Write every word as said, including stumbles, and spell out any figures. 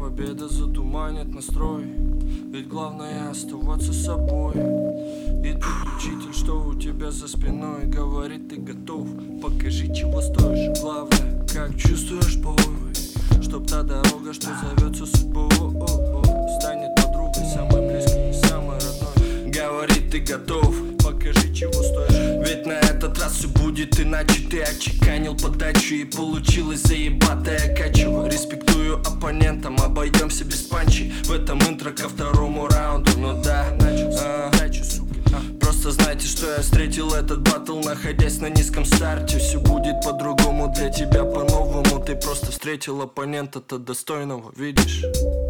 победа затуманит настрой. Ведь главное оставаться собой. И ты, учитель, что у тебя за спиной, говорит, ты готов, покажи, чего стоишь. Главное, как чувствуешь боль, чтоб та дорога, что зовется судьбой, станет подругой самой близкой, самой родной. Говорит, ты готов, покажи, чего стоишь. Ведь на этот раз все будет иначе. Ты отчеканил подачу и получилось заебатая качево. Респектую оппонентам, обойдемся без панчей в этом интро ко второму раунду. Ну да, а, просто знайте, что я встретил этот баттл, находясь на низком старте. Все будет по-другому, для тебя по-новому. Ты просто встретил оппонента-то достойного, видишь?